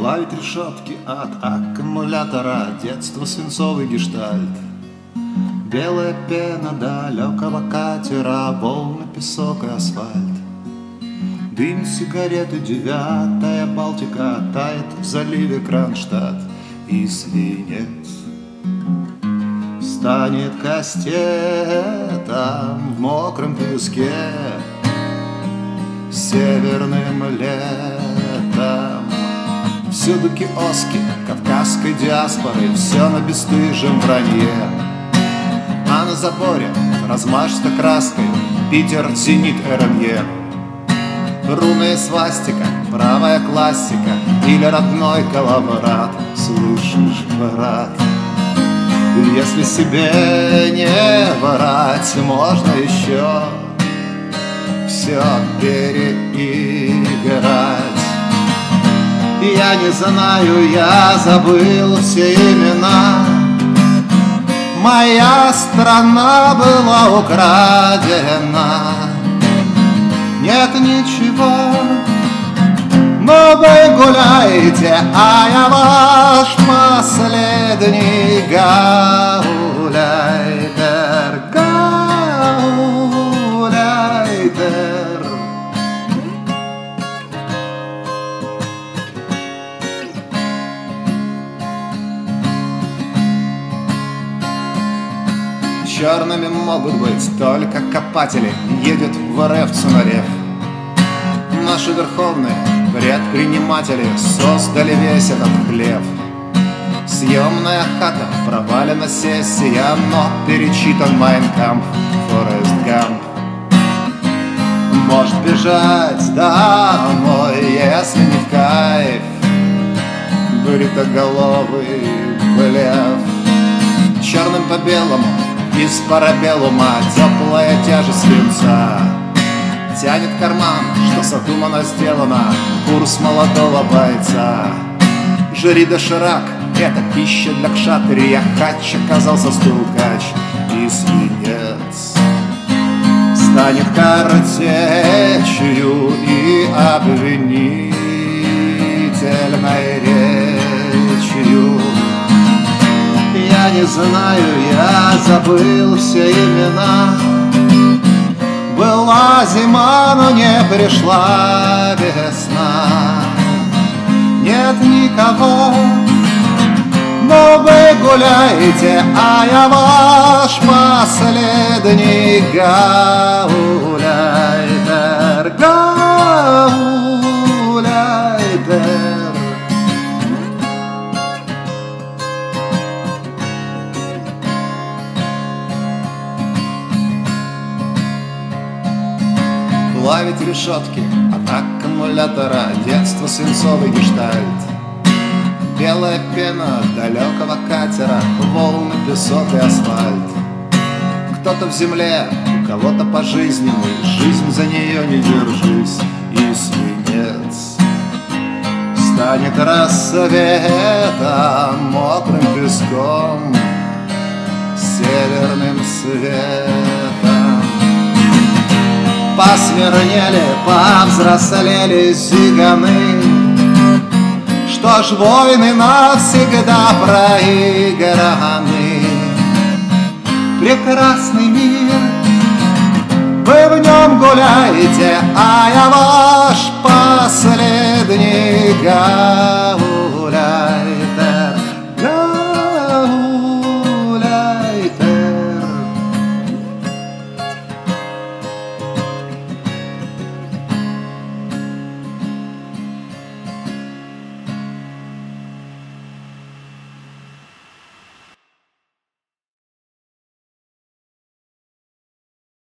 Плавить решетки от аккумулятора, детство свинцовый гештальт. Белая пена далекого катера, волны, песок и асфальт. Дым сигареты, 9-я Балтика, тает в заливе Кронштадт. И свинец станет кастетом в мокром песке северным летом. Всюду киоски кавказской диаспоры, все на бесстыжем вранье. А на заборе размашисто краской Питер, Зенит, РМЕ. Руна и свастика, правая классика или родной коловрат. Слышишь, брат, если себе не врать, можно еще все переиграть. Я не знаю, я забыл все имена. Моя страна была украдена. Нет ничего, но вы гуляете, а я ваш последний гауляйтер, гауляйтер. Черными могут быть только копатели, едет в РФ Цунарев. Наши верховные предприниматели создали весь этот хлеб. Съемная хата, провалена сессия, но перечитан Майн Кампф, Форест Гамп. Может бежать домой, если не в кайф, бритоголовый блеф. Черным по белому из парабеллума теплая тяжесть свинца тянет карман, что задумано, сделано, курс молодого бойца. Жри доширак — это пища для кшатри, хач оказался стукач и свинец. Станет картечью и обвинительной речью. Я не знаю, я забыл все имена. Была зима, но не пришла весна. Нет никого, но вы гуляете, а я ваш последний гауляйтер, гауляйтер. Плавить решетки от аккумулятора, детство свинцовый гештальт. Белая пена далекого катера, волны, песок и асфальт. Кто-то в земле, у кого-то пожизненный, жизнь за нее не держись. И свинец станет рассветом, мокрым песком, северным светом. Посмирнели, повзрослели зиганы. Что ж, войны навсегда проиграны. Прекрасный мир, вы в нем гуляете, а я ваш последний гауляйтер.